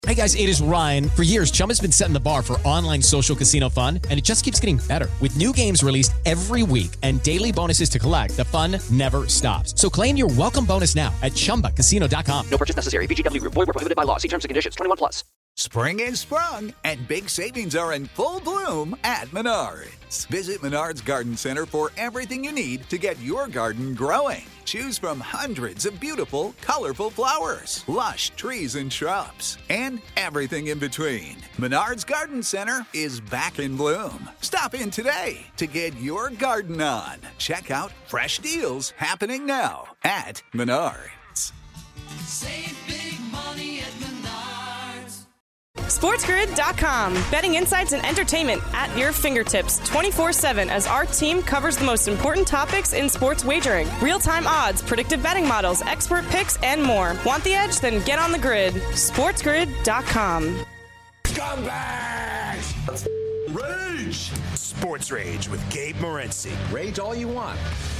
Hey guys, it is Ryan. For years, Chumba's been setting the bar for online social casino fun, and it just keeps getting better. With new games released every week and daily bonuses to collect, the fun never stops. So claim your welcome bonus now at ChumbaCasino.com. No purchase necessary. VGW Group. Void where prohibited by law. See terms and conditions. 21 plus. Spring is sprung, and big savings are in full bloom at Menards. Visit Menards Garden Center for everything you need to get your garden growing. Choose from hundreds of beautiful, colorful flowers, lush trees and shrubs, and everything in between. Menards Garden Center is back in bloom. Stop in today to get your garden on. Check out fresh deals happening now at Menards. Save big money at Menards. SportsGrid.com. Betting insights and entertainment at your fingertips 24/7 as our team covers the most important topics in sports wagering. Real-time odds, predictive betting models, expert picks, and more. Want the edge? Then get on the grid. SportsGrid.com. Scumbags! Rage! Sports Rage with Gabe Morency. Rage all you want.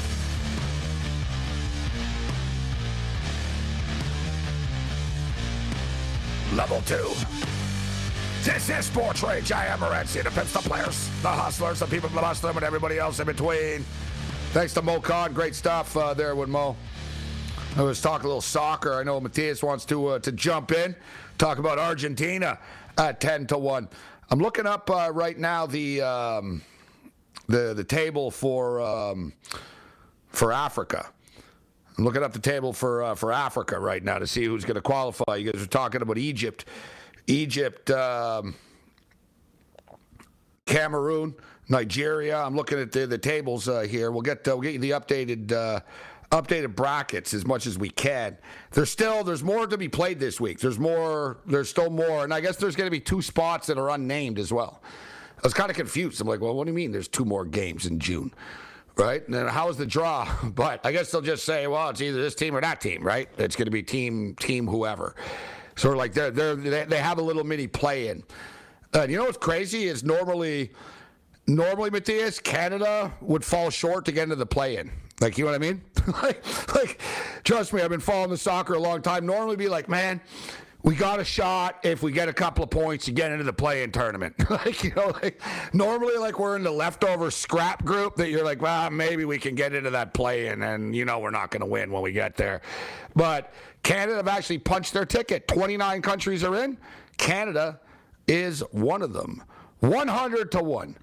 Level 2. This is Sports Rage. I am Morency. The pimps, the players, the hustlers, the people that hustle them, and everybody else in between. Thanks to Mo Khan. Great stuff there with Mo. I was talking a little soccer. I know Matthias wants to jump in, talk about Argentina at 10-1. I'm looking up right now the table for Africa. I'm looking up the table for Africa right now to see who's going to qualify. You guys are talking about Egypt, Cameroon, Nigeria. I'm looking at the tables here. We'll get you the updated brackets as much as we can. There's more to be played this week. There's still more, and I guess there's going to be 2 spots that are unnamed as well. I was kind of confused. I'm like, well, what do you mean there's 2 more games in June? Right? And then how is the draw? But I guess they'll just say, well, it's either this team or that team, right? It's going to be team whoever. So like they have a little mini play-in. You know what's crazy is normally, Matthias, Canada would fall short to get into the play-in. Like, you know what I mean? like, trust me, I've been following the soccer a long time. Normally be like, man, we got a shot if we get a couple of points to get into the play-in tournament. Normally, we're in the leftover scrap group that you're like, well, maybe we can get into that play-in, and we're not going to win when we get there. But Canada have actually punched their ticket. 29 countries are in. Canada is one of them. 100-1.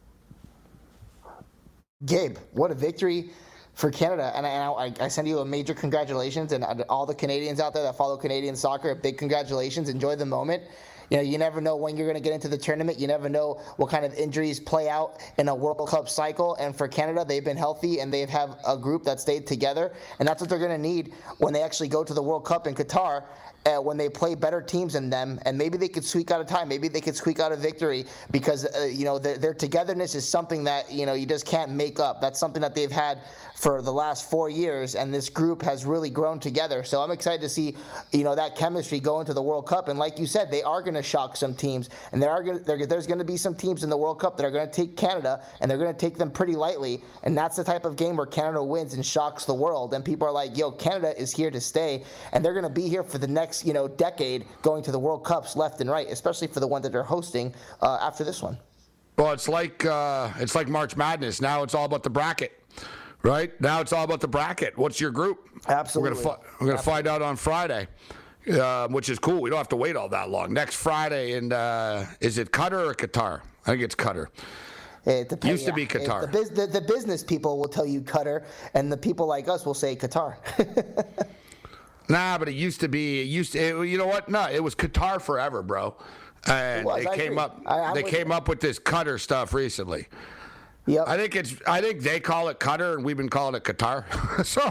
Gabe, what a victory for Canada. And I send you a major congratulations, and all the Canadians out there that follow Canadian soccer, a big congratulations. Enjoy the moment. You never know when you're going to get into the tournament. You never know what kind of injuries play out in a World Cup cycle. And for Canada, they've been healthy, and they have a group that stayed together. And that's what they're going to need when they actually go to the World Cup in Qatar. When they play better teams than them, and maybe they could squeak out a tie, maybe they could squeak out a victory, because their togetherness is something that you just can't make up. That's something that they've had for the last 4 years, and this group has really grown together. So I'm excited to see that chemistry go into the World Cup. And like you said, they are going to shock some teams, and there's going to be some teams in the World Cup that are going to take Canada, and they're going to take them pretty lightly. And that's the type of game where Canada wins and shocks the world. And people are like, yo, Canada is here to stay, and they're going to be here for the next decade, going to the World Cups left and right, especially for the one that they're hosting after this one. Well, it's like March Madness. Now it's all about the bracket. Right? Now it's all about the bracket. What's your group? Absolutely. We're going to find out on Friday, which is cool. We don't have to wait all that long. Next Friday, and is it Qatar or Qatar? I think it's Qatar. It depends. Used to be Qatar. The business people will tell you Qatar, and the people like us will say Qatar. Nah, but it used to be. You know what? No, it was Qatar forever, bro. And they came up with this Qatar stuff recently. Yep. I think they call it Qatar, and we've been calling it Qatar. So,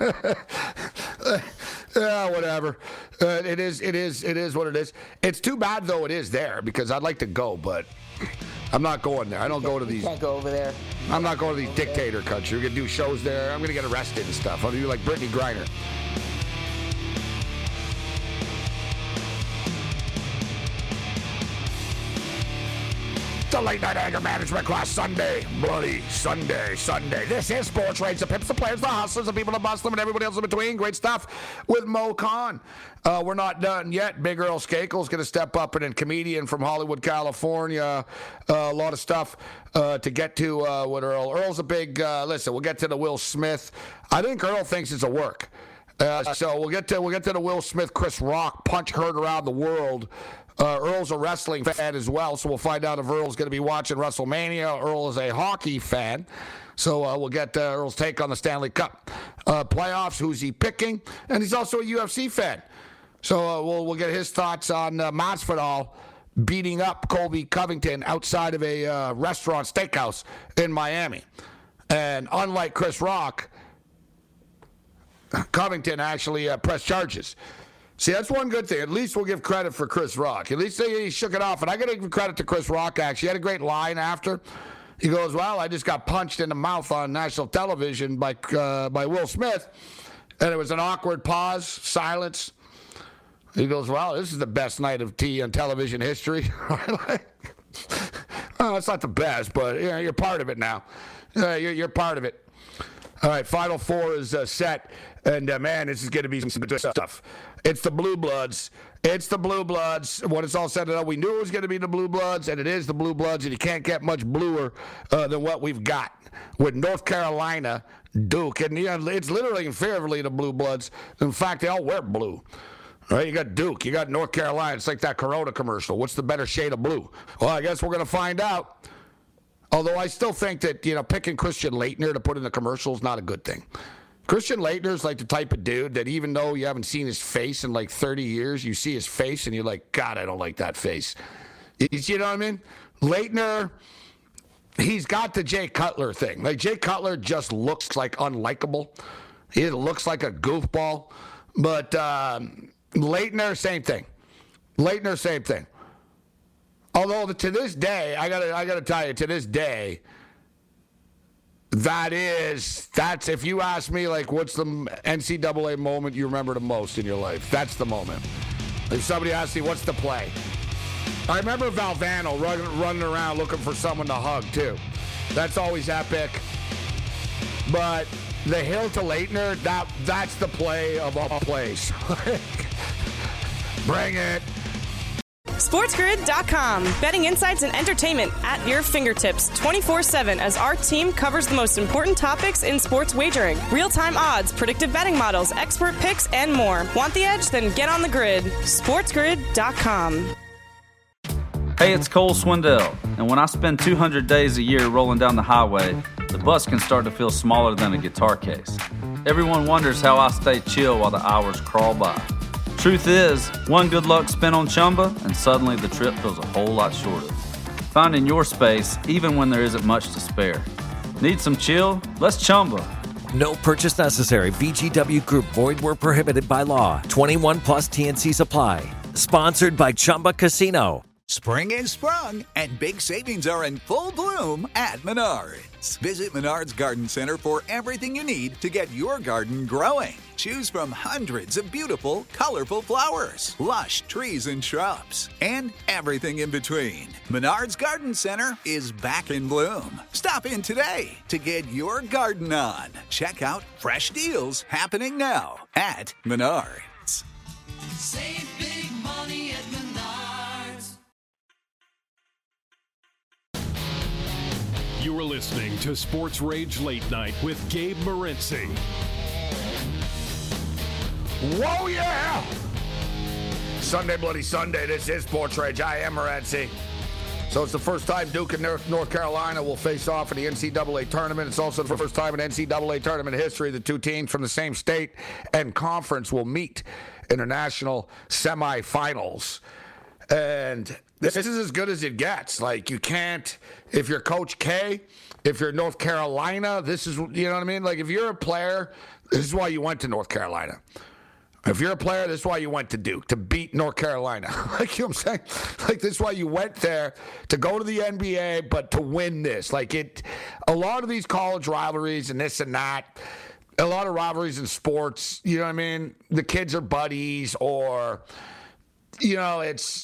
yeah, whatever. It is what it is. It's too bad though it is there, because I'd like to go, but I'm not going there. I don't go to these. You can't go over there. I'm not going to these dictator countries. We're gonna do shows there. I'm gonna get arrested and stuff. I'm gonna do like Brittany Griner. The late night anger management class Sunday. Bloody Sunday. This is Sports Rage. The pimps, the players, the hustlers, the people that bust them, and everybody else in between. Great stuff with Mo Khan. We're not done yet. Big Earl Skakel's going to step up, and a comedian from Hollywood, California. A lot of stuff to get to with Earl. Earl's a big, listen, we'll get to the Will Smith. I think Earl thinks it's a work. So we'll get to the Will Smith, Chris Rock punch heard around the world. Earl's a wrestling fan as well, so we'll find out if Earl's going to be watching WrestleMania. Earl is a hockey fan, so we'll get Earl's take on the Stanley Cup playoffs. Who's he picking? And he's also a UFC fan, so we'll get his thoughts on Masvidal beating up Colby Covington outside of a restaurant steakhouse in Miami. And unlike Chris Rock, Covington actually pressed charges. See, that's one good thing. At least we'll give credit for Chris Rock. At least he shook it off. And I got to give credit to Chris Rock, actually. He had a great line after. He goes, well, I just got punched in the mouth on national television by Will Smith. And it was an awkward pause, silence. He goes, well, this is the best night of tea on television history. Oh, it's not the best, but you're part of it now. You're part of it. All right, Final Four is set, and man, this is going to be some good stuff. It's the Blue Bloods. It's the Blue Bloods. When it's all said and done, we knew it was going to be the Blue Bloods, and it is the Blue Bloods, and you can't get much bluer than what we've got with North Carolina, Duke, and it's literally inferiorly the Blue Bloods. In fact, they all wear blue. Right, you got Duke, you got North Carolina. It's like that Corona commercial. What's the better shade of blue? Well, I guess we're going to find out. Although I still think that, picking Christian Laettner to put in the commercial is not a good thing. Christian Laettner is like the type of dude that even though you haven't seen his face in like 30 years, you see his face and you're like, God, I don't like that face. You know what I mean? Laettner, he's got the Jay Cutler thing. Like, Jay Cutler just looks like unlikable. He looks like a goofball. But Laettner, same thing. Although to this day, I gotta tell you, to this day, that's if you ask me, like, what's the NCAA moment you remember the most in your life? That's the moment. If somebody asks me, what's the play? I remember Valvano running around looking for someone to hug, too. That's always epic. But the hill to Laettner, that's the play of all plays. Bring it. SportsGrid.com. Betting insights and entertainment at your fingertips 24/7 as our team covers the most important topics in sports wagering. Real-time odds, predictive betting models, expert picks, and more. Want the edge? Then get on the grid. SportsGrid.com. Hey, it's Cole Swindell, and when I spend 200 days a year rolling down the highway, the bus can start to feel smaller than a guitar case. Everyone wonders how I stay chill while the hours crawl by. Truth is, one good luck spin on Chumba, and suddenly the trip feels a whole lot shorter. Finding your space, even when there isn't much to spare. Need some chill? Let's Chumba. No purchase necessary. VGW Group. Void where prohibited by law. 21 plus TNC Supply. Sponsored by Chumba Casino. Spring is sprung, and big savings are in full bloom at Menards. Visit Menards Garden Center for everything you need to get your garden growing. Choose from hundreds of beautiful, colorful flowers, lush trees and shrubs, and everything in between. Menards Garden Center is back in bloom. Stop in today to get your garden on. Check out fresh deals happening now at Menards. Save big money at Menards. You are listening to Sports Rage Late Night with Gabe Morency. Whoa, yeah! Sunday, Bloody Sunday. This is Sports Rage. I am Morency. So it's the first time Duke and North Carolina will face off in the NCAA tournament. It's also the first time in NCAA tournament history the two teams from the same state and conference will meet in the national semifinals. And this is as good as it gets. Like, you can't, if you're Coach K, if you're North Carolina, this is, you know what I mean? Like, if you're a player, this is why you went to North Carolina. If you're a player, this is why you went to Duke, to beat North Carolina. Like, you know what I'm saying? Like, this is why you went there, to go to the NBA, but to win this. Like, a lot of these college rivalries and this and that, a lot of rivalries in sports, you know what I mean? The kids are buddies, or, you know, it's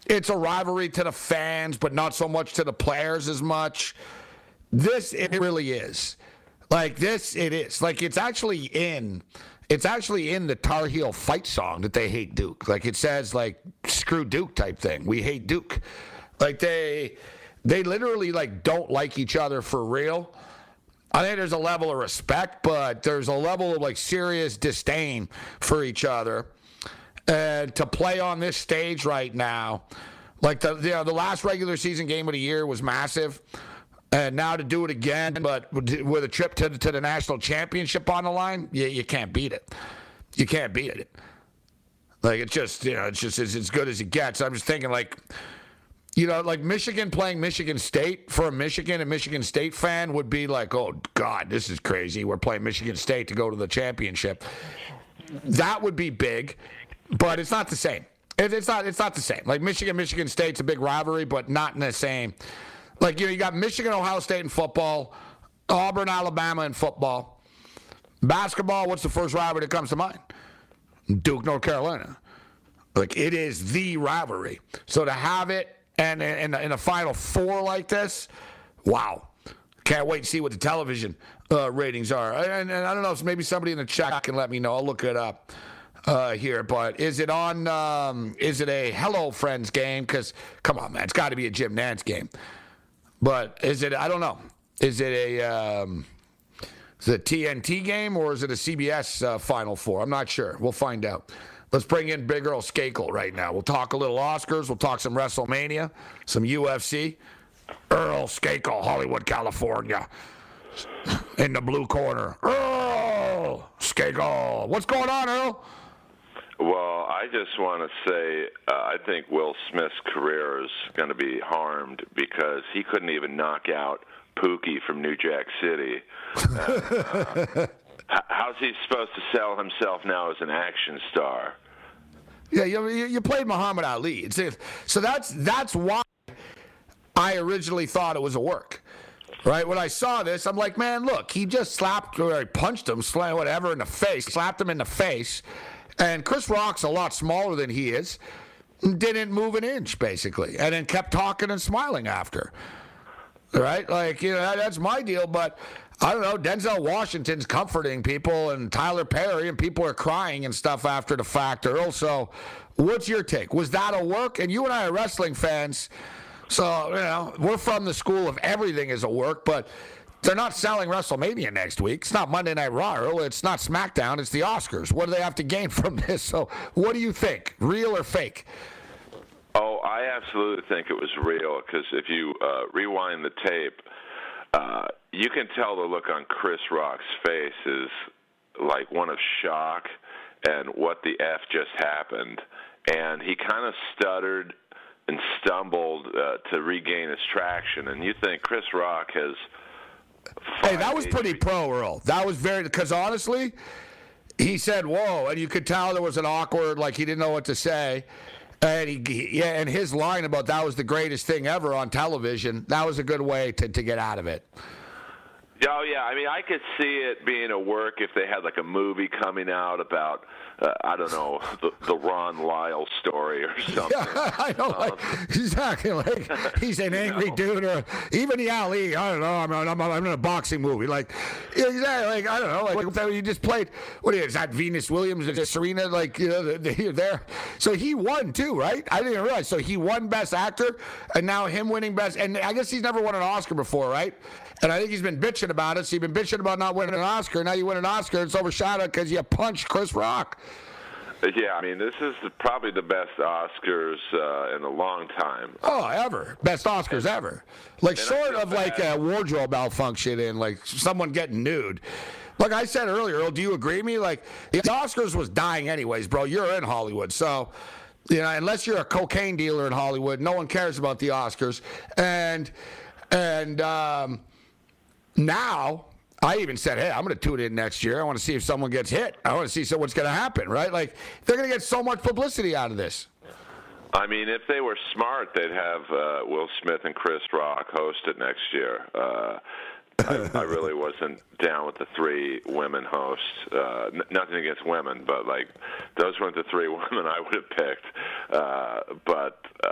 it's a rivalry to the fans, but not so much to the players as much. This, it really is. Like this, it is. Like it's actually in the Tar Heel fight song that they hate Duke. Like it says like screw Duke type thing. We hate Duke. Like they literally like don't like each other for real. I think there's a level of respect, but there's a level of like serious disdain for each other. And to play on this stage right now, like the last regular season game of the year was massive. And now to do it again, but with a trip to the national championship on the line, you can't beat it. You can't beat it. Like it's just as good as it gets. I'm just thinking like Michigan playing Michigan State for a Michigan and Michigan State fan would be like, oh God, this is crazy. We're playing Michigan State to go to the championship. That would be big, but it's not the same. It's not the same. Like Michigan State's a big rivalry, but not in the same. Like, you got Michigan, Ohio State in football, Auburn, Alabama in football. Basketball, what's the first rivalry that comes to mind? Duke, North Carolina. Like, it is the rivalry. So to have it and in a Final Four like this, wow. Can't wait to see what the television ratings are. And I don't know if maybe somebody in the chat can let me know. I'll look it up here. But is it on, is it a Hello Friends game? Because, come on, man, it's got to be a Jim Nantz game. But is it? I don't know. Is it a TNT game or is it a CBS Final Four? I'm not sure. We'll find out. Let's bring in Big Earl Skakel right now. We'll talk a little Oscars. We'll talk some WrestleMania, some UFC. Earl Skakel, Hollywood, California, in the blue corner. Earl Skakel. What's going on, Earl? Well, I just want to say I think Will Smith's career is going to be harmed because he couldn't even knock out Pookie from New Jack City. How's he supposed to sell himself now as an action star? Yeah, you played Muhammad Ali. So that's why I originally thought it was a work. Right? When I saw this, I'm like, man, look, he just punched him, whatever, in the face, slapped him in the face. And Chris Rock's a lot smaller than he is, didn't move an inch, basically, and then kept talking and smiling after. Right? Like, that's my deal, but I don't know, Denzel Washington's comforting people and Tyler Perry, and people are crying and stuff after the fact, Earl. So what's your take? Was that a work? And you and I are wrestling fans, so, we're from the school of everything is a work, but they're not selling WrestleMania next week. It's not Monday Night Raw, Earl. It's not SmackDown. It's the Oscars. What do they have to gain from this? So what do you think, real or fake? Oh, I absolutely think it was real because if you rewind the tape, you can tell the look on Chris Rock's face is like one of shock and what the F just happened. And he kind of stuttered and stumbled to regain his traction. And you think Chris Rock has... Hey, that was pretty pro, Earl. That was because honestly, he said, whoa, and you could tell there was an awkward, like he didn't know what to say. And and his line about that was the greatest thing ever on television, that was a good way to get out of it. Oh, yeah. I mean, I could see it being a work if they had like a movie coming out about, I don't know, the Ron Lyle story or something. Yeah, I know, exactly. Like he's an angry dude, or even the Ali. I don't know. I'm in a boxing movie. Like, exactly. Like I don't know. Like you just played. What is that? Venus Williams or Serena? Like you're there. So he won too, right? I didn't even realize. So he won Best Actor, and now him winning Best. And I guess he's never won an Oscar before, right? And I think he's been bitching about it. So you've been bitching about not winning an Oscar. Now you win an Oscar. It's overshadowed because you punched Chris Rock. Yeah, I mean, this is probably the best Oscars in a long time. Oh, ever. Best Oscars ever. Like, sort of like a wardrobe malfunction and, like, someone getting nude. Like I said earlier, Earl, do you agree with me? Like, the Oscars was dying anyways, bro. You're in Hollywood. So, unless you're a cocaine dealer in Hollywood, no one cares about the Oscars. And now, I even said, hey, I'm going to tune in next year. I want to see if someone gets hit. I want to see what's going to happen, right? Like, they're going to get so much publicity out of this. I mean, if they were smart, they'd have Will Smith and Chris Rock host it next year. I really wasn't down with the three women hosts. Nothing against women, but, like, those weren't the three women I would have picked. But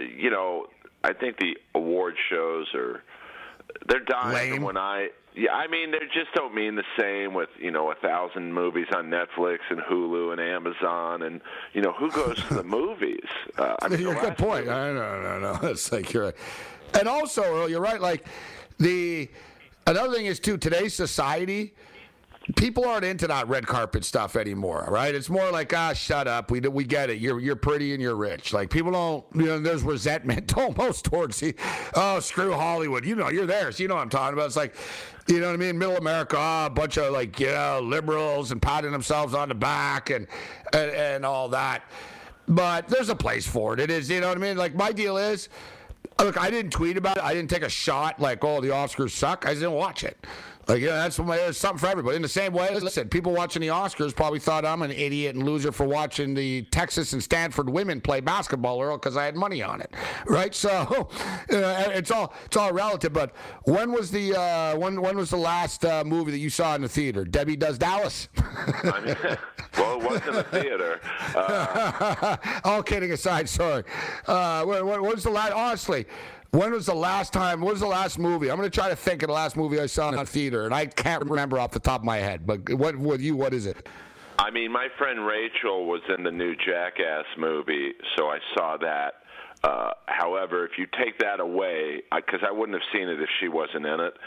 I think the award shows they're dying. Lame. I mean, they just don't mean the same with 1,000 movies on Netflix and Hulu and Amazon, and who goes to the movies? You're a good point. No. It's like you're right. And also, Earl, you're right. Like another thing is too, today's society, people aren't into that red carpet stuff anymore, right? It's more like, shut up. We get it. You're pretty and you're rich. Like, people don't, there's resentment almost towards screw Hollywood. You're there, so you know what I'm talking about. It's like, you know what I mean? Middle America, a bunch of liberals and patting themselves on the back and all that. But there's a place for it. It is, you know what I mean? Like, my deal is, look, I didn't tweet about it. I didn't take a shot like, the Oscars suck. I just didn't watch it. Like, there's something for everybody. In the same way, listen, people watching the Oscars probably thought I'm an idiot and loser for watching the Texas and Stanford women play basketball, Earl, because I had money on it, right? So it's all relative. But when was the last movie that you saw in the theater? Debbie Does Dallas. Well, it was in the theater. All kidding aside, sorry. What was the last? Honestly. When was the last movie? I'm going to try to think of the last movie I saw in a theater, and I can't remember off the top of my head. But what is it? I mean, my friend Rachel was in the new Jackass movie, so I saw that. However, if you take that away, because I wouldn't have seen it if she wasn't in it,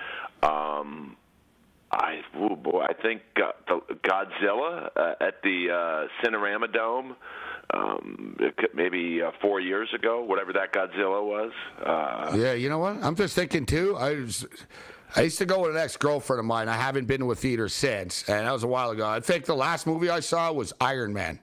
I think Godzilla at the Cinerama Dome. Maybe 4 years ago, whatever that Godzilla was. Yeah, you know what? I'm just thinking, too. I used to go with an ex-girlfriend of mine. I haven't been to a theater since, and that was a while ago. I think the last movie I saw was Iron Man.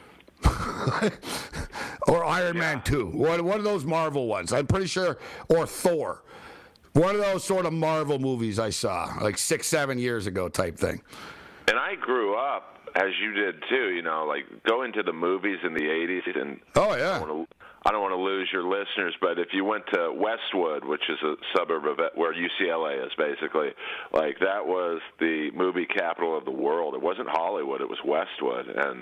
Or Iron Man 2. One of those Marvel ones. I'm pretty sure. Or Thor. One of those sort of Marvel movies I saw, like 6-7 years ago type thing. And I grew up, as you did too, like going to the movies in the 80s. And oh, yeah. I don't want to lose your listeners, but if you went to Westwood, which is a suburb of where UCLA is basically, like that was the movie capital of the world. It wasn't Hollywood, it was Westwood. And,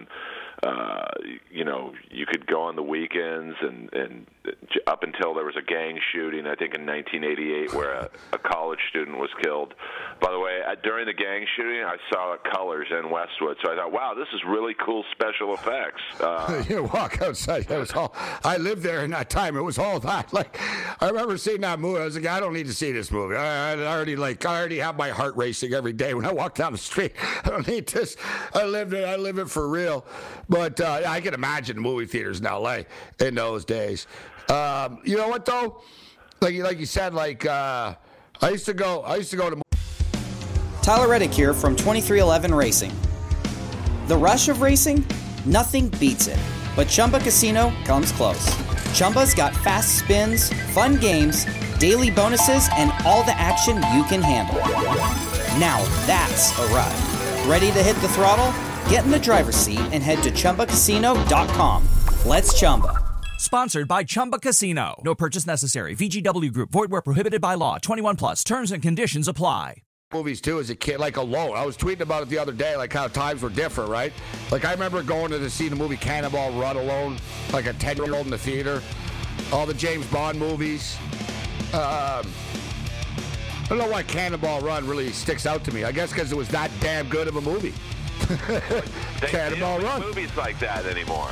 you could go on the weekends and up until there was a gang shooting, I think in 1988, where a college student was killed. By the way, during the gang shooting, I saw colors in Westwood, so I thought, wow, this is really cool special effects. You walk outside, it was all, I lived there in that time. It was all that. Like, I remember seeing that movie. I was like, I don't need to see this movie. I already have my heart racing every day when I walk down the street. I don't need this. I live it for real. But I can imagine movie theaters in LA in those days. You know what though? Like you said, I used to go to. Tyler Reddick here from 2311 Racing. The rush of racing, nothing beats it. But Chumba Casino comes close. Chumba's got fast spins, fun games, daily bonuses, and all the action you can handle. Now that's a ride. Ready to hit the throttle? Get in the driver's seat and head to ChumbaCasino.com. Let's Chumba. Sponsored by Chumba Casino. No purchase necessary. VGW Group. Void where prohibited by law. 21 plus. Terms and conditions apply. Movies too as a kid, like Alone. I was tweeting about it the other day, like how times were different, right? Like I remember going to see the movie Cannonball Run alone, like a 10-year-old in the theater. All the James Bond movies. I don't know why Cannonball Run really sticks out to me. I guess because it was that damn good of a movie. Cannonball Run. Movies like that anymore.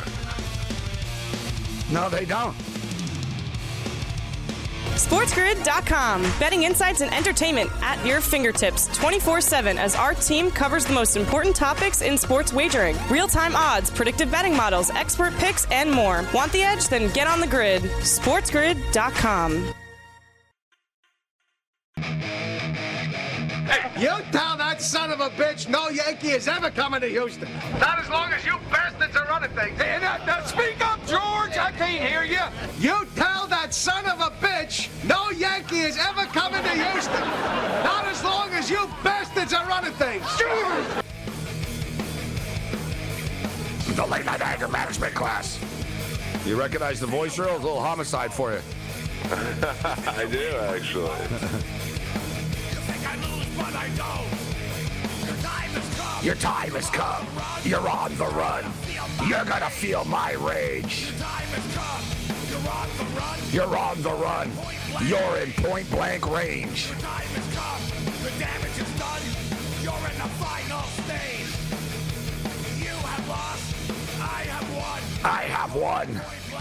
No, they don't. SportsGrid.com. Betting insights and entertainment at your fingertips 24/7 as our team covers the most important topics in sports wagering. Real-time odds, predictive betting models, expert picks, and more. Want the edge? Then get on the grid. SportsGrid.com. Hey, you tell that son of a bitch no Yankee is ever coming to Houston. Not as long as you bastards are running things. Hey, now speak up, George. I can't hear you. You tell that son of a bitch no Yankee is ever coming to Houston. Not as long as you bastards are running things. The late night anger management class. You recognize the voice, Earl? A little homicide for you. I do, actually. But I don't. Your time has come. You're on the run. You're gonna feel my rage. You're on the run. You're in point-blank range. The time has come. The damage is done. You're in the final stage. You have lost. I have won. I have won.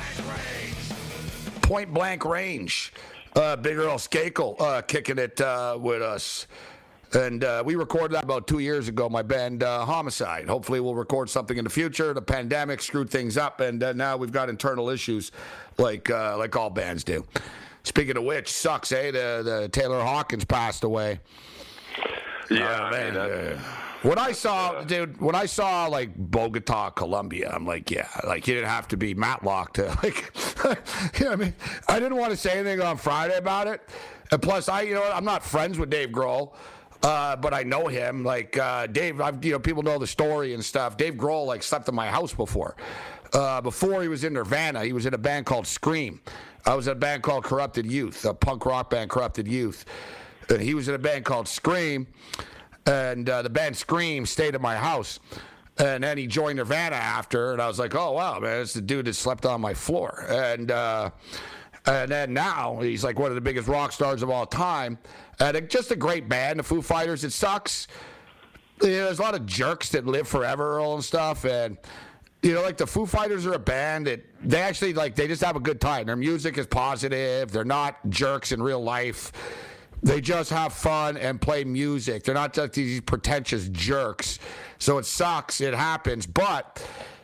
Point-blank range. Big Earl Skakel kicking it with us. And we recorded that about 2 years ago, my band Homicide. Hopefully we'll record something in the future. The pandemic screwed things up, and now we've got internal issues like all bands do. Speaking of which, sucks, eh? The Taylor Hawkins passed away. Yeah, man. When I saw like Bogota, Colombia, I'm like, yeah, like you didn't have to be Matlock to like, you know what I mean? I didn't want to say anything on Friday about it. And plus, I'm not friends with Dave Grohl. But I know him. Like Dave, people know the story and stuff. Dave Grohl like slept in my house before. Before he was in Nirvana, he was in a band called Scream. I was in a band called Corrupted Youth, a punk rock band, Corrupted Youth. And he was in a band called Scream, and the band Scream stayed at my house. And then he joined Nirvana after, and I was like, oh wow, man, it's the dude that slept on my floor. And then now he's like one of the biggest rock stars of all time. And just a great band, the Foo Fighters. It sucks. There's a lot of jerks that live forever and stuff. And, like the Foo Fighters are a band that they actually, they just have a good time. Their music is positive. They're not jerks in real life. They just have fun and play music. They're not just these pretentious jerks. So it sucks. It happens. But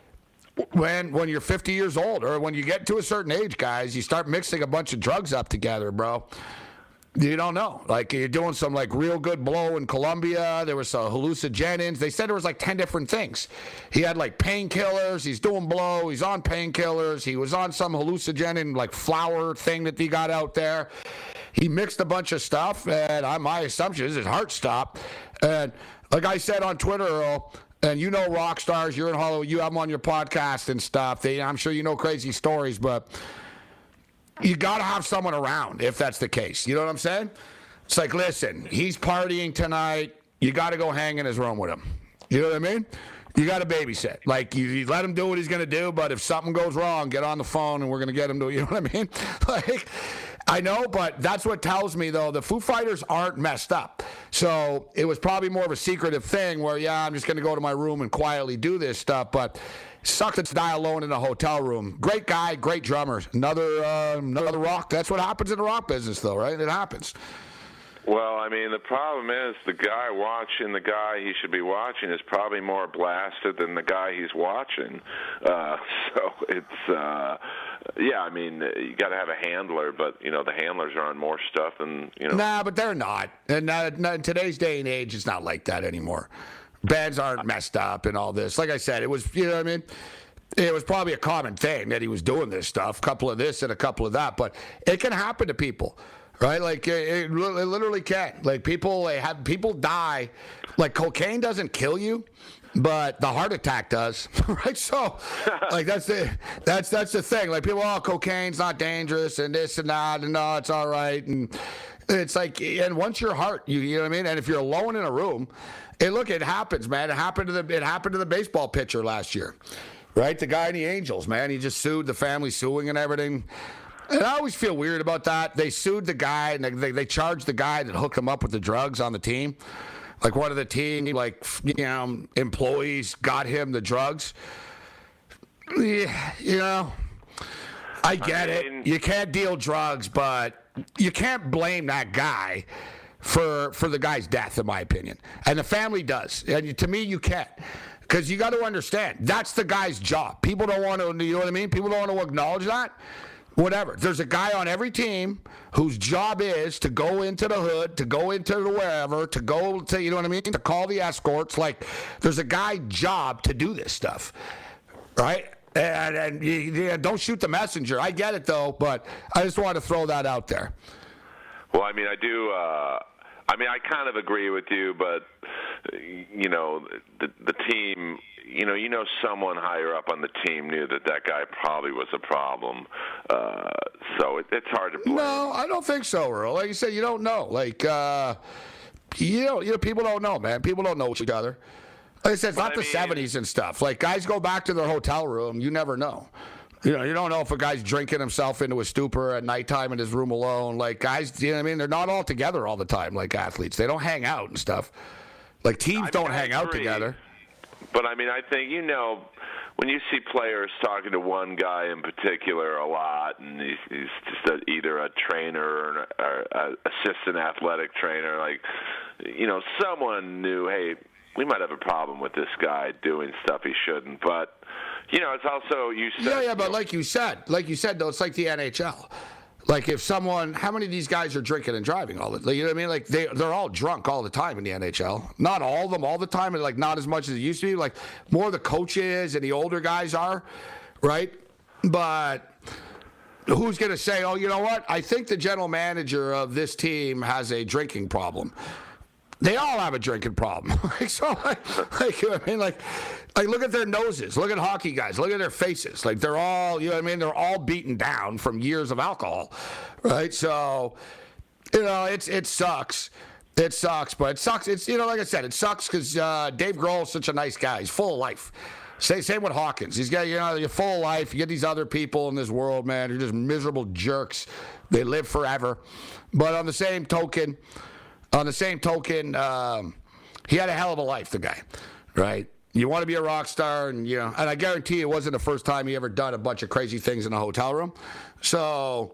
when you're 50 years old or when you get to a certain age, guys, you start mixing a bunch of drugs up together, bro. You don't know. Like, you're doing some, real good blow in Colombia. There was some hallucinogens. They said there was, 10 different things. He had, painkillers. He's doing blow. He's on painkillers. He was on some hallucinogen, flower thing that he got out there. He mixed a bunch of stuff, and my assumption is his heart stopped. And like I said on Twitter, Earl, and you know rock stars, you're in Hollywood, you have them on your podcast and stuff. I'm sure you know crazy stories, but you got to have someone around if that's the case. You know what I'm saying? It's like, listen, he's partying tonight. You got to go hang in his room with him. You know what I mean? You got to babysit. You let him do what he's going to do, but if something goes wrong, get on the phone and we're going to get him to, you know what I mean? I know, but that's what tells me, though, the Foo Fighters aren't messed up. So it was probably more of a secretive thing where, I'm just going to go to my room and quietly do this stuff, but sucks to die alone in a hotel room. Great guy, great drummer. Another rock. That's what happens in the rock business, though, right? It happens. Well, I mean, the problem is the guy watching the guy he should be watching is probably more blasted than the guy he's watching. So it's, I mean, you got to have a handler, but, the handlers are on more stuff than, Nah, but they're not. And in today's day and age, it's not like that anymore. Bands aren't messed up and all this. Like I said, it was, you know what I mean? It was probably a common thing that he was doing this stuff, a couple of this and a couple of that, but it can happen to people. Right, it literally can. People die. Cocaine doesn't kill you, but the heart attack does. Right, so that's the thing. People, cocaine's not dangerous and this and that, and no, it's all right. And it's and once your heart, you know what I mean. And if you're alone in a room, it happens, man. It happened to the baseball pitcher last year, right? The guy in the Angels, man. He just sued the family, suing and everything. And I always feel weird about that. They sued the guy, and they charged the guy that hooked him up with the drugs on the team. One of the team, employees got him the drugs. Yeah, I get it. You can't deal drugs, but you can't blame that guy for the guy's death, in my opinion. And the family does. And to me, you can't. Because you got to understand, that's the guy's job. People don't want to, you know what I mean? People don't want to acknowledge that. Whatever. There's a guy on every team whose job is to go into the hood, to go into the wherever, to go to, you know what I mean, to call the escorts. There's a guy's job to do this stuff, right? And don't shoot the messenger. I get it, though, but I just wanted to throw that out there. Well, I mean, I do. I kind of agree with you, but, the team, someone higher up on the team knew that guy probably was a problem. So it's hard to blame. No, I don't think so, Earl. Like you said, you don't know. People don't know, man. People don't know each other. Like I said, it's not the 70s and stuff. Guys go back to their hotel room. You never know. You know, you don't know if a guy's drinking himself into a stupor at nighttime in his room alone. Like, guys, you know what I mean? They're not all together all the time, like athletes. They don't hang out and stuff. Like, teams don't hang out together. But, I mean, I think, you know, when you see players talking to one guy in particular a lot, and he's just either a trainer or an assistant athletic trainer, like, you know, someone knew, hey, we might have a problem with this guy doing stuff he shouldn't. But, you know, it's also, you said. Yeah, but like you said, though, it's like the NHL. Like, if someone, how many of these guys are drinking and driving all the, you know what I mean? Like, they're all drunk all the time in the NHL. Not all of them all the time, and like not as much as it used to be. Like, more the coaches and the older guys are, right? But who's going to say, oh, you know what? I think the general manager of this team has a drinking problem. They all have a drinking problem. Like, you know what I mean? Like, look at their noses. Look at hockey guys. Look at their faces. Like, they're all, you know what I mean? They're all beaten down from years of alcohol, right? So, you know, it sucks. It sucks, but it sucks. It's, you know, like I said, it sucks because Dave Grohl is such a nice guy. He's full of life. Same with Hawkins. He's got, you know, you're full of life. You get these other people in this world, man. They're just miserable jerks. They live forever. But on the same token, he had a hell of a life, the guy, right? You want to be a rock star, and you know, and I guarantee you it wasn't the first time he ever done a bunch of crazy things in a hotel room. So,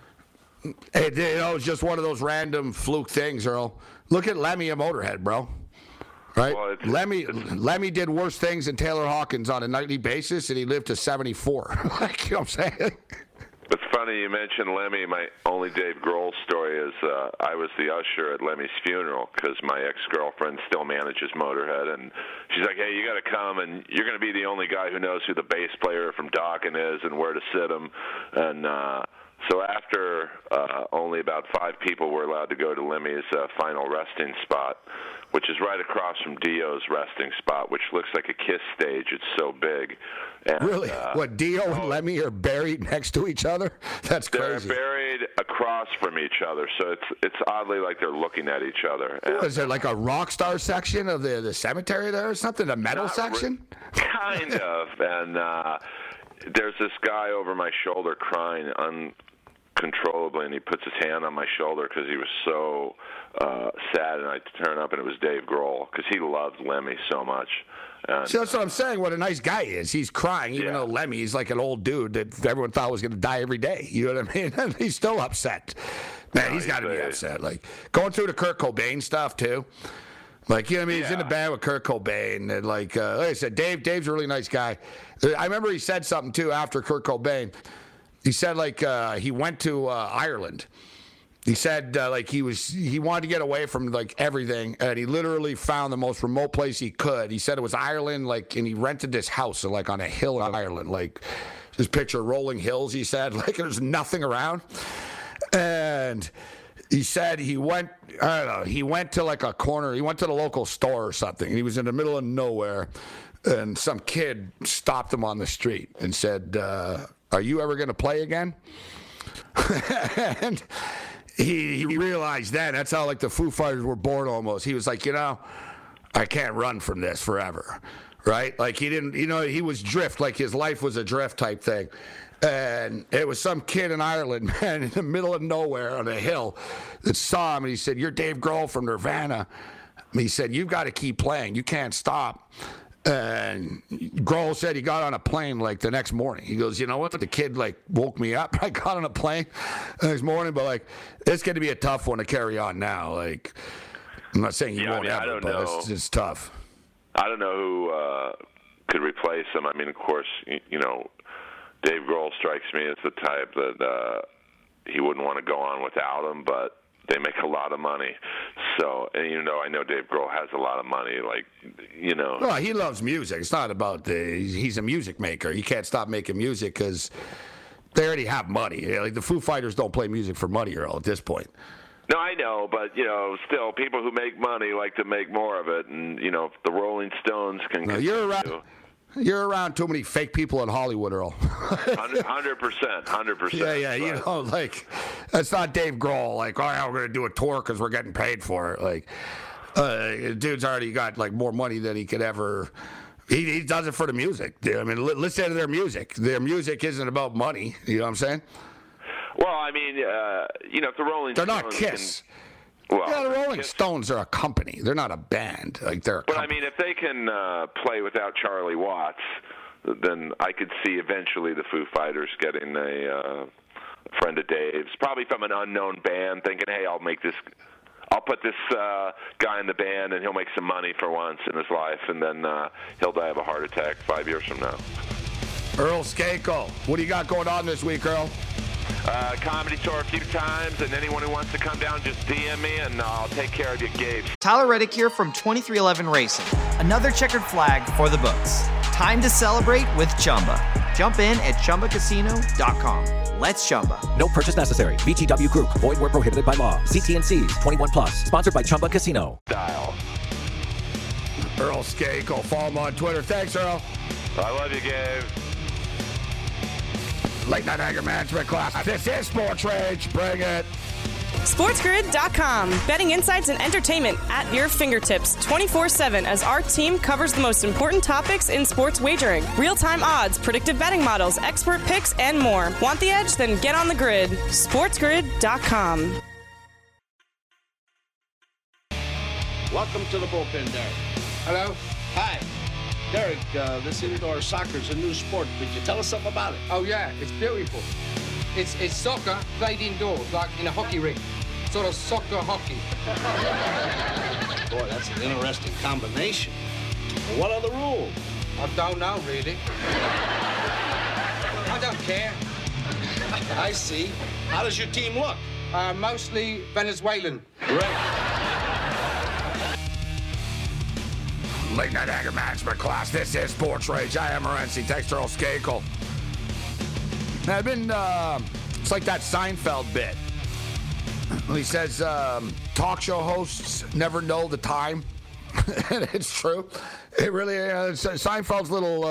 it, you know, it's just one of those random fluke things, Earl. Look at Lemmy and Motorhead, bro. Right? Well, Lemmy did worse things than Taylor Hawkins on a nightly basis, and he lived to 74. Like, you know what I'm saying? It's funny you mentioned Lemmy. My only Dave Grohl story is I was the usher at Lemmy's funeral because my ex-girlfriend still manages Motorhead, and she's like, hey, you got to come, and you're going to be the only guy who knows who the bass player from Dokken is and where to sit him. And so after only about 5 people were allowed to go to Lemmy's final resting spot, which is right across from Dio's resting spot, which looks like a Kiss stage. It's so big. And, really? What, Dio and Lemmy are buried next to each other? That's crazy. They're buried across from each other, so it's oddly like they're looking at each other. And, is there like a rock star section of the cemetery there or something? A metal section? Kind of. And there's this guy over my shoulder crying uncontrollably, and he puts his hand on my shoulder because he was so sad, and I turn up, and it was Dave Grohl because he loved Lemmy so much. And, so that's what I'm saying, what a nice guy he is. He's crying, even though Lemmy's like an old dude that everyone thought was going to die every day. You know what I mean? And he's still upset. Man, he's got to be upset. Like, going through the Kurt Cobain stuff, too. Like, you know what I mean? He's in the band with Kurt Cobain. And, like I said, Dave's a really nice guy. I remember he said something, too, after Kurt Cobain. He said, like, he went to Ireland. He said, like, he wanted to get away from, like, everything, and he literally found the most remote place he could. He said it was Ireland, like, and he rented this house, like, on a hill in Ireland. Like, just picture rolling hills, he said. Like, there's nothing around. And he said he went to, like, a corner. He went to the local store or something, and he was in the middle of nowhere, and some kid stopped him on the street and said, are you ever going to play again? And he realized that's how, like, the Foo Fighters were born almost. He was like, you know, I can't run from this forever, right? Like, he didn't, you know, he was drift, like his life was a drift type thing. And it was some kid in Ireland, man, in the middle of nowhere on a hill that saw him, and he said, you're Dave Grohl from Nirvana. And he said, you've got to keep playing. You can't stop. And Grohl said he got on a plane, like, the next morning. He goes, you know what? The kid, like, woke me up. I got on a plane the next morning, but, like, it's going to be a tough one to carry on now. Like, I'm not saying he won't ever, but it's tough. I don't know who could replace him. I mean, of course, you know, Dave Grohl strikes me as the type that he wouldn't want to go on without him, but they make a lot of money. So, and you know, I know Dave Grohl has a lot of money, like, you know. Well, he loves music. It's not about he's a music maker. He can't stop making music because they already have money. Like, the Foo Fighters don't play music for money, Earl, at this point. No, I know, but, you know, still, people who make money like to make more of it. And, you know, if the Rolling Stones can You're around too many fake people in Hollywood, Earl. 100%. Yeah, you know, like, that's not Dave Grohl. Like, oh, yeah, we're going to do a tour because we're getting paid for it. Like, dude's already got, like, more money than he could ever He does it for the music. I mean, listen to their music. Their music isn't about money. You know what I'm saying? Well, I mean, if the Rolling They're Stones... not Kiss. The Rolling Stones are a company. They're not a band. But, I mean, if they can play without Charlie Watts, then I could see eventually the Foo Fighters getting a friend of Dave's, probably from an unknown band, thinking, hey, I'll put this guy in the band and he'll make some money for once in his life, and then he'll die of a heart attack 5 years from now. Earl Skakel, what do you got going on this week, Earl? Comedy tour a few times, and anyone who wants to come down, just DM me, and I'll take care of you, Gabe. Tyler Reddick here from 2311 Racing. Another checkered flag for the books. Time to celebrate with Chumba. Jump in at ChumbaCasino.com. Let's Chumba. No purchase necessary. VGW Group. Void where prohibited by law. See T&Cs. 21 plus. Sponsored by Chumba Casino. Dial. Earl Skakel. Follow him on Twitter. Thanks, Earl. I love you, Gabe. Late Night Anger Management class. This is Sports Rage. Bring it. SportsGrid.com. Betting insights and entertainment at your fingertips 24/7 as our team covers the most important topics in sports wagering. Real-time odds, predictive betting models, expert picks, and more. Want the edge? Then get on the grid. SportsGrid.com. Welcome to the bullpen, Derek. Hello? Hi. Derek, this indoor soccer is a new sport. Could you tell us something about it? Oh, yeah, it's beautiful. It's soccer played indoors, like in a hockey rink. Sort of soccer hockey. Boy, that's an interesting combination. Well, what are the rules? I don't know, really. I don't care. I see. How does your team look? Mostly Venezuelan. Great. Late Night Anger Management class. This is Sports Rage. I am Morency. Thanks to Earl Skakel. Now, I've been, it's like that Seinfeld bit. He says, talk show hosts never know the time. And it's true. It really, Seinfeld's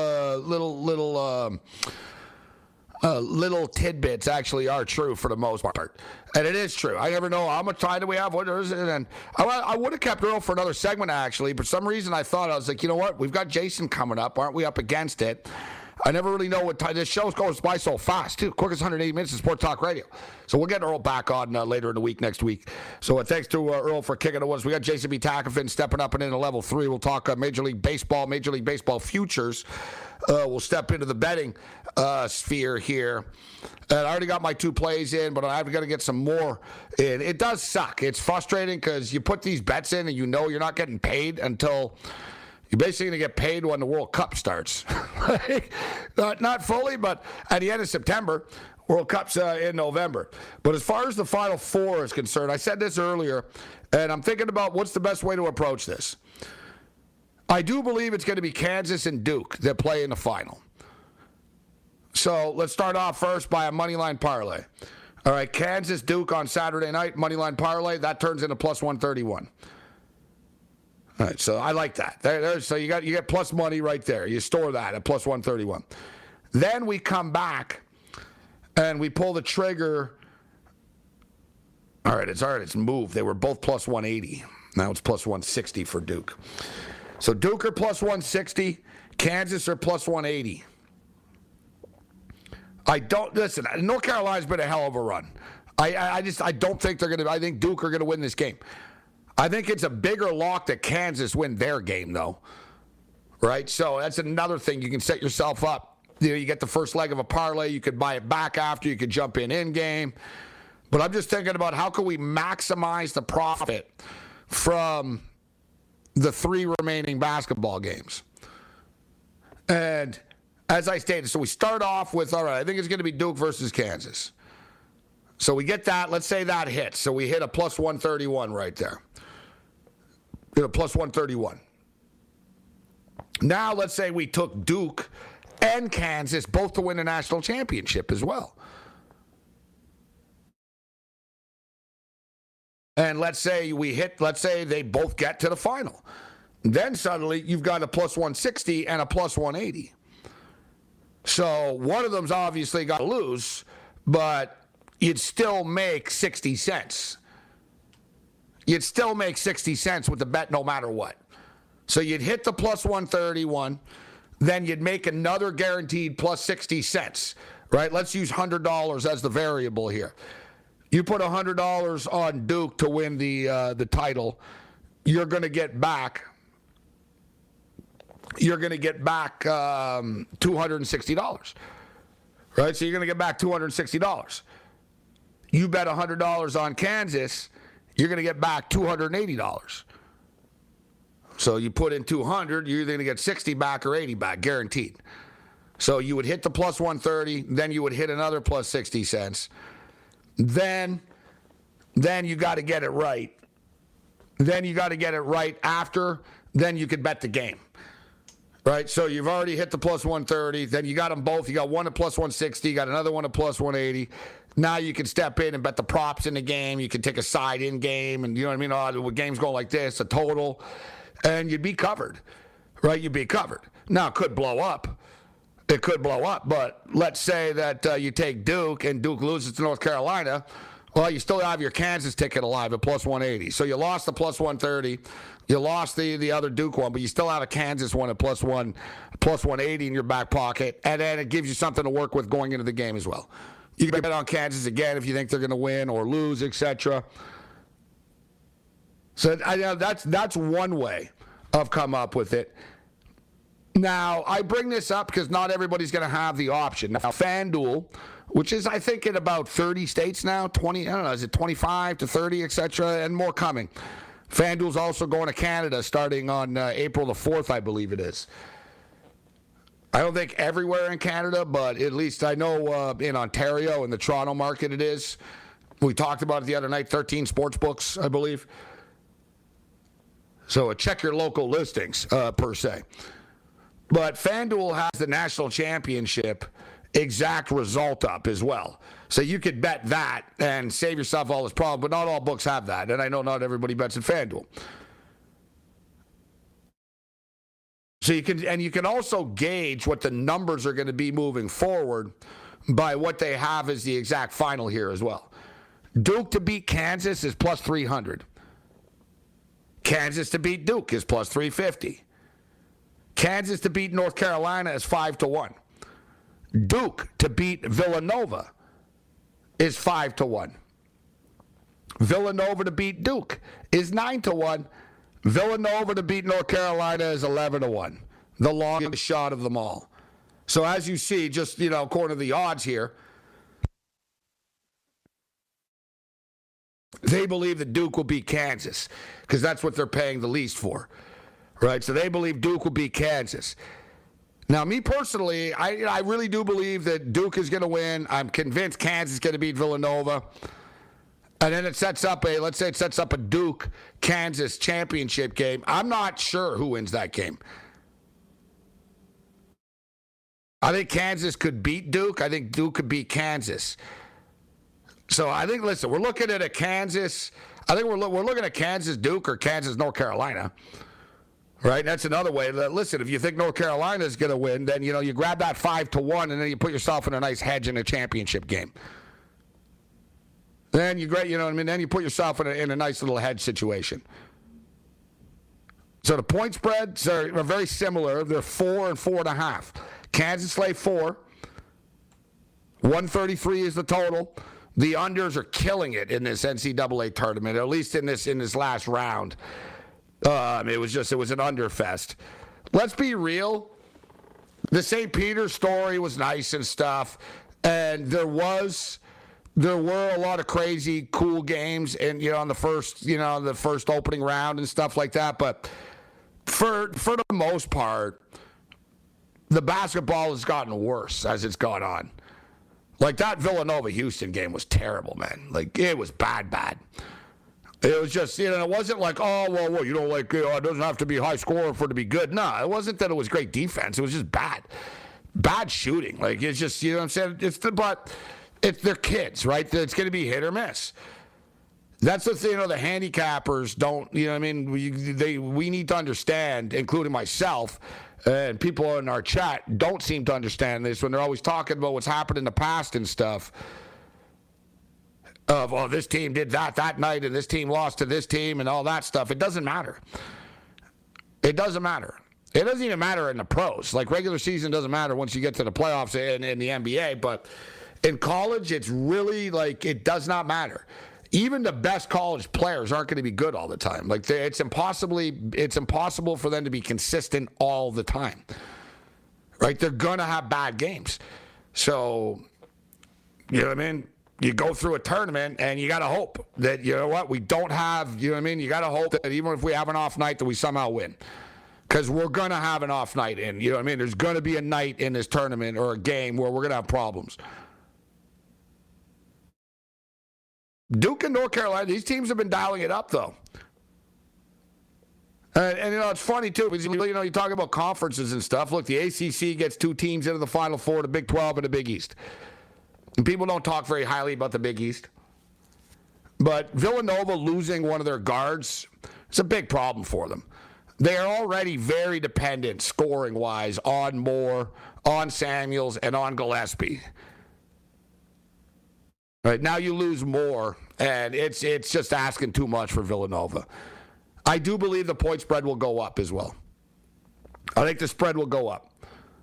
little tidbits actually are true for the most part. And it is true. I never know how much time do we have. What is it? And I would have kept Earl for another segment, actually. But for some reason, I was like, you know what? We've got Jason coming up. Aren't we up against it? I never really know what time. This show goes by so fast, too. Quickest 180 minutes of Sports Talk Radio. So we'll get Earl back on later in the week, next week. So thanks to Earl for kicking it with us. We got Jason B. Takafin stepping up and into level 3. We'll talk Major League Baseball futures. We'll step into the betting sphere here. And I already got my 2 plays in, but I've got to get some more in. It does suck. It's frustrating because you put these bets in and you know you're not getting paid until you're basically going to get paid when the World Cup starts. Not fully, but at the end of September. World Cup's in November. But as far as the Final Four is concerned, I said this earlier, and I'm thinking about what's the best way to approach this. I do believe it's going to be Kansas and Duke that play in the final. So let's start off first by a moneyline parlay. All right, Kansas-Duke on Saturday night, moneyline parlay, that turns into plus 131. All right, so I like that. So you get plus money right there. You store that at plus 131. Then we come back and we pull the trigger. All right, it's moved. They were both plus 180. Now it's plus 160 for Duke. So Duke are plus 160. Kansas are plus 180. Listen, North Carolina's been a hell of a run. I don't think they're going to. I think Duke are going to win this game. I think it's a bigger lock that Kansas win their game, though. Right? So that's another thing. You can set yourself up. You get the first leg of a parlay. You could buy it back after. You could jump in game. But I'm just thinking about how can we maximize the profit from the 3 remaining basketball games. And as I stated, so we start off with, all right, I think it's going to be Duke versus Kansas. So we get that. Let's say that hits. So we hit a plus 131 right there. Hit a plus 131. Now let's say we took Duke and Kansas both to win the national championship as well. And let's say they both get to the final. Then suddenly you've got a plus 160 and a plus 180. So one of them's obviously got to lose, but you'd still make 60 cents. You'd still make 60 cents with the bet no matter what. So you'd hit the plus 131. then you'd make another guaranteed plus 60 cents, right? Let's use $100 as the variable here. You put $100 on Duke to win the title, you're going to get back $260, right? So you're going to get back $260. You bet $100 on Kansas, you're going to get back $280. So you put in 200, you're either going to get 60 back or 80 back, guaranteed. So you would hit the plus 130, then you would hit another plus 60 cents. Then you got to get it right. Then you got to get it right after, then you could bet the game. Right? So you've already hit the plus 130, then you got them both. You got one at plus 160, you got another one at plus 180. Now you can step in and bet the props in the game. You can take a side in game, and you know what I mean? Oh, the game's going like this, a total, and you'd be covered. Right? You'd be covered. Now, it could blow up. It could blow up, but let's say that you take Duke and Duke loses to North Carolina. Well, you still have your Kansas ticket alive at plus 180. So you lost the plus 130. You lost the other Duke one, but you still have a Kansas one at plus 180 in your back pocket, and then it gives you something to work with going into the game as well. You can bet on Kansas again if you think they're going to win or lose, etc. So that's one way of come up with it. Now, I bring this up because not everybody's going to have the option. Now, FanDuel, which is, I think, in about 30 states now, 20, I don't know, is it 25 to 30, etc., and more coming. FanDuel's also going to Canada starting on April the 4th, I believe it is. I don't think everywhere in Canada, but at least I know in Ontario, in the Toronto market it is. We talked about it the other night, 13 sports books, I believe. So check your local listings, per se. But FanDuel has the national championship exact result up as well. So you could bet that and save yourself all this problem, but not all books have that. And I know not everybody bets at FanDuel. So you can also gauge what the numbers are going to be moving forward by what they have as the exact final here as well. Duke to beat Kansas is plus 300. Kansas to beat Duke is plus 350. Kansas to beat North Carolina is 5-1. Duke to beat Villanova is 5-1. Villanova to beat Duke is 9-1. Villanova to beat North Carolina is 11-1. The longest shot of them all. So as you see, just, according to the odds here, they believe that Duke will beat Kansas because that's what they're paying the least for. Right? So they believe Duke will beat Kansas. Now, me personally, I really do believe that Duke is going to win. I'm convinced Kansas is going to beat Villanova. And then it sets up a Duke-Kansas championship game. I'm not sure who wins that game. I think Kansas could beat Duke. I think Duke could beat Kansas. So I think, listen, we're looking at a Kansas. I think we're looking at Kansas Duke or Kansas North Carolina. Right? That's another way. Listen, if you think North Carolina is going to win, then, you grab that 5-1 and then you put yourself in a nice hedge in a championship game. Then Then you put yourself in a nice little hedge situation. So the point spreads are very similar. They're 4 and 4.5. Kansas lay 4. 133 is the total. The unders are killing it in this NCAA tournament, at least in this last round. It was an underfest. Let's be real. The St. Peter's story was nice and stuff, and there were a lot of crazy, cool games, and on the first opening round and stuff like that. But for the most part, the basketball has gotten worse as it's gone on. Like that Villanova-Houston game was terrible, man. Like it was bad. It was just, it wasn't like, it doesn't have to be high scoring for it to be good. No, it wasn't that it was great defense. It was just bad. Bad shooting. Like, it's just, you know what I'm saying? But they're kids, right? It's going to be hit or miss. That's the thing, the handicappers don't, you know what I mean? We need to understand, including myself, and people in our chat don't seem to understand this when they're always talking about what's happened in the past and stuff. Of, this team did that night, and this team lost to this team, and all that stuff. It doesn't matter. It doesn't matter. It doesn't even matter in the pros. Like, regular season doesn't matter once you get to the playoffs in the NBA, but in college, it's really like it does not matter. Even the best college players aren't going to be good all the time. Like, it's impossible for them to be consistent all the time. Right? They're going to have bad games. So, you know what I mean? You go through a tournament and you got to hope that, you know what, we don't have, you know what I mean? You got to hope that even if we have an off night that we somehow win. Because we're going to have an off night in, you know what I mean? There's going to be a night in this tournament or a game where we're going to have problems. Duke and North Carolina, these teams have been dialing it up, though. And you know, it's funny, too, because, you know, you talk about conferences and stuff. Look, the ACC gets 2 teams into the Final Four, the Big 12 and the Big East. And people don't talk very highly about the Big East. But Villanova losing one of their guards, it's a big problem for them. They are already very dependent, scoring-wise, on Moore, on Samuels, and on Gillespie. Right, now you lose Moore, and it's just asking too much for Villanova. I do believe the point spread will go up as well. I think the spread will go up.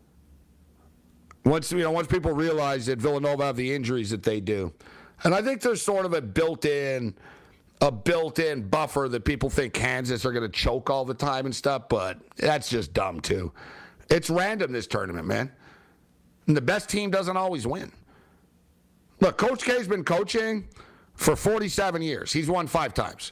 Once people realize that Villanova have the injuries that they do. And I think there's sort of a built-in buffer that people think Kansas are going to choke all the time and stuff, but that's just dumb too. It's random, this tournament, man. And the best team doesn't always win. Look, Coach K's been coaching for 47 years. He's won 5 times.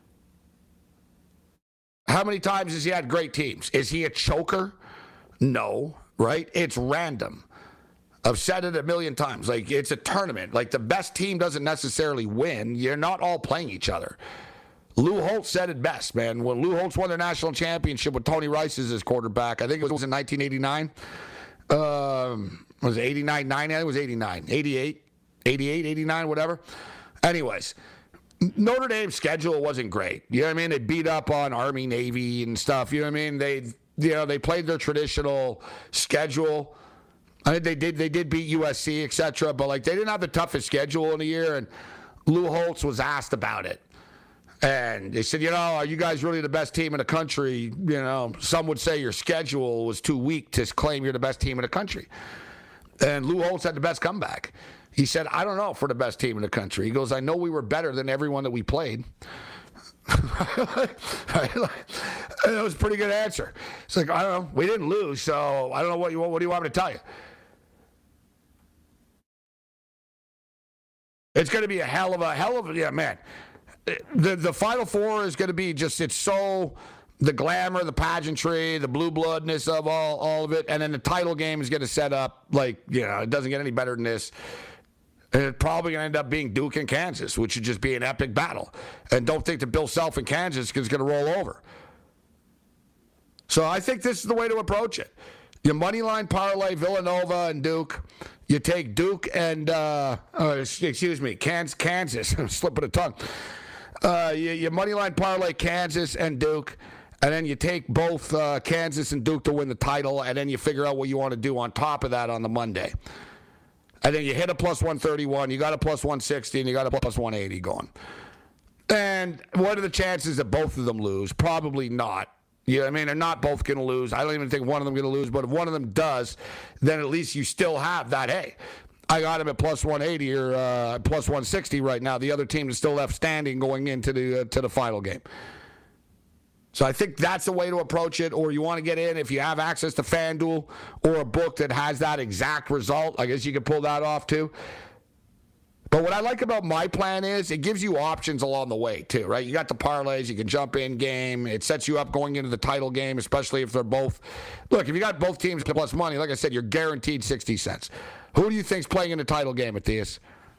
How many times has he had great teams? Is he a choker? No, right? It's random. I've said it a million times. Like, it's a tournament. Like, the best team doesn't necessarily win. You're not all playing each other. Lou Holtz said it best, man. When Lou Holtz won the national championship with Tony Rice as his quarterback, I think it was in 1989. Was it 89, 90? It was 89. 88, 89, whatever. Anyways, Notre Dame's schedule wasn't great. You know what I mean? They beat up on Army, Navy, and stuff. You know what I mean? They played their traditional schedule. I think they did beat USC, etc., but like they didn't have the toughest schedule in a year, and Lou Holtz was asked about it. And they said, you know, are you guys really the best team in the country? You know, some would say your schedule was too weak to claim you're the best team in the country. And Lou Holtz had the best comeback. He said, I don't know if we're the best team in the country. He goes, I know we were better than everyone that we played. That was a pretty good answer. It's like, I don't know. We didn't lose, so I don't know what do you want me to tell you? It's going to be a hell of a, yeah, man. The Final Four is going to be just, it's so, the glamour, the pageantry, the blue bloodness of all of it, and then the title game is going to set up, like, you know, it doesn't get any better than this. And it's probably going to end up being Duke and Kansas, which would just be an epic battle. And don't think that Bill Self in Kansas is going to roll over. So I think this is the way to approach it. Your money line parlay, Villanova and Duke. You take Duke and, Kansas. I'm slipping a tongue. Your money line parlay, Kansas and Duke. And then you take both Kansas and Duke to win the title. And then you figure out what you want to do on top of that on the Monday. And then you hit a plus 131. You got a plus 160, and you got a plus 180 going. And what are the chances that both of them lose? Probably not. You know what I mean? They're not both going to lose. I don't even think one of them going to lose. But if one of them does, then at least you still have that, hey, I got him at plus 180 or plus 160 right now. The other team is still left standing going into the final game. So I think that's the way to approach it. Or you want to get in, if you have access to FanDuel or a book that has that exact result, I guess you could pull that off too. But what I like about my plan is it gives you options along the way too, right? You got the parlays, you can jump in game. It sets you up going into the title game, especially if they're both. Look, if you got both teams plus money, like I said, you're guaranteed 60 cents. Who do you think's playing in the title game, Matthias?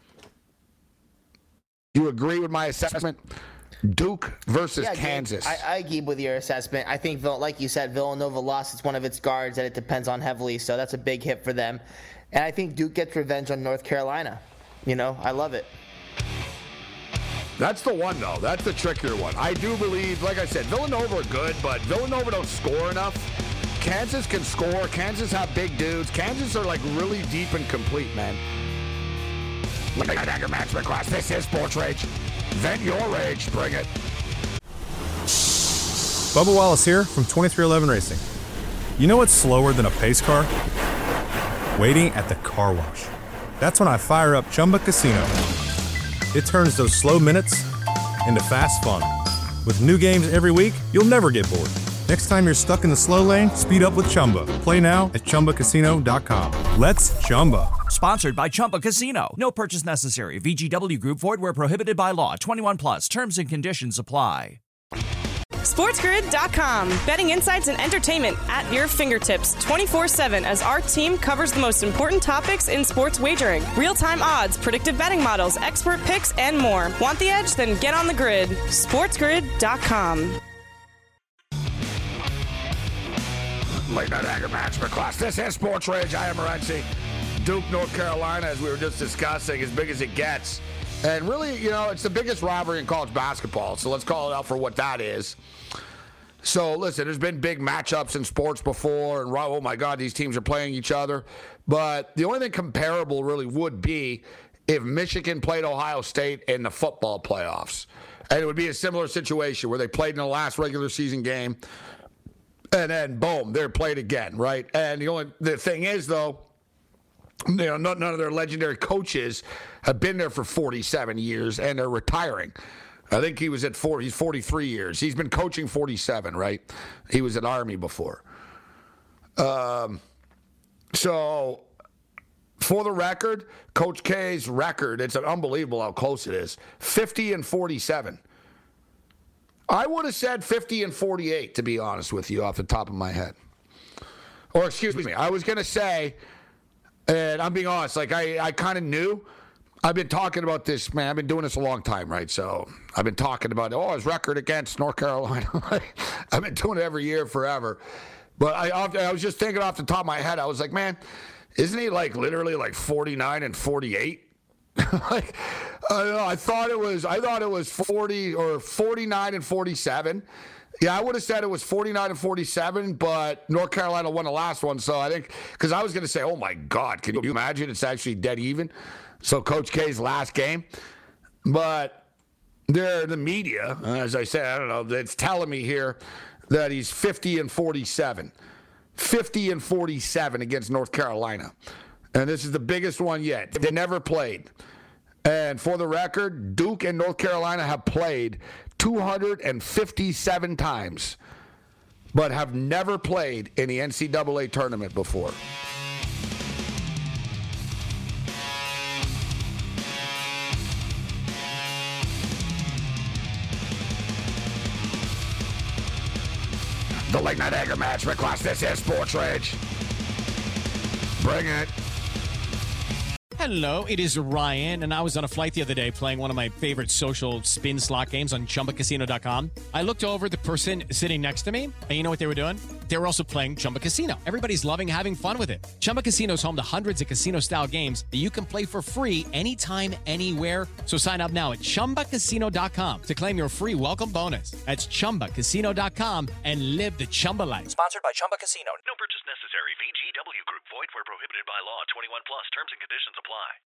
You agree with my assessment? Duke versus Kansas. I agree with your assessment. I think, like you said, Villanova lost. It's one of its guards that it depends on heavily, so that's a big hit for them. And I think Duke gets revenge on North Carolina. You know, I love it. That's the one, though. That's the trickier one. I do believe, like I said, Villanova are good, but Villanova don't score enough. Kansas can score. Kansas have big dudes. Kansas are, like, really deep and complete, man. Look at that match request. This is Sports Rage. Vent your rage. Bring it. Bubba Wallace here from 2311 Racing. You know what's slower than a pace car? Waiting at the car wash. That's when I fire up Chumba Casino. It turns those slow minutes into fast fun. With new games every week, you'll never get bored. Next time you're stuck in the slow lane, speed up with Chumba. Play now at ChumbaCasino.com. Let's Chumba. Sponsored by Chumba Casino. No purchase necessary. VGW Group. Void where prohibited by law. 21 plus. Terms and conditions apply. SportsGrid.com. Betting insights and entertainment at your fingertips 24/7 as our team covers the most important topics in sports wagering. Real-time odds, predictive betting models, expert picks, and more. Want the edge? Then get on the grid. SportsGrid.com. Late night anger match class. This is Sports Rage. I am Morency. Duke, North Carolina, as we were just discussing, as big as it gets. And really, you know, it's the biggest rivalry in college basketball. So let's call it out for what that is. So listen, there's been big matchups in sports before, and oh my God, these teams are playing each other. But the only thing comparable really would be if Michigan played Ohio State in the football playoffs. And it would be a similar situation where they played in the last regular season game, and then boom, they're played again, right? And the thing is, though, you know, none of their legendary coaches have been there for 47 years, and they're retiring. I think he was at he's 43 years. He's been coaching 47, right? He was at Army before. So, for the record, Coach K's record, it's unbelievable how close it is. 50-47. I would have said 50-48, to be honest with you, off the top of my head. Or, excuse me, I was going to say, and I'm being honest, like I kind of knew. I've been talking about this, man. I've been doing this a long time, right? So I've been talking about, his record against North Carolina. I've been doing it every year forever. But I was just thinking off the top of my head, I was like, man, isn't he like literally like 49-48? Like, I thought it was 40 or 49-47. Yeah, I would have said it was 49-47, but North Carolina won the last one. So I think, because I was going to say, oh my God, can you imagine? It's actually dead even. So Coach K's last game. But the media, as I said, I don't know, it's telling me here that he's 50-47. 50-47 against North Carolina. And this is the biggest one yet. They never played. And for the record, Duke and North Carolina have played 257 times, but have never played in the NCAA tournament before. The Late Night Anger Match request. This is Sports Rage. Bring it. Hello, it is Ryan, and I was on a flight the other day playing one of my favorite social spin slot games on ChumbaCasino.com. I looked over the person sitting next to me, and you know what they were doing? They were also playing Chumba Casino. Everybody's loving having fun with it. Chumba Casino is home to hundreds of casino-style games that you can play for free anytime, anywhere. So sign up now at ChumbaCasino.com to claim your free welcome bonus. That's ChumbaCasino.com and live the Chumba life. Sponsored by Chumba Casino. No purchase necessary. VGW Group. Void where prohibited by law. 21 plus. Terms and conditions apply.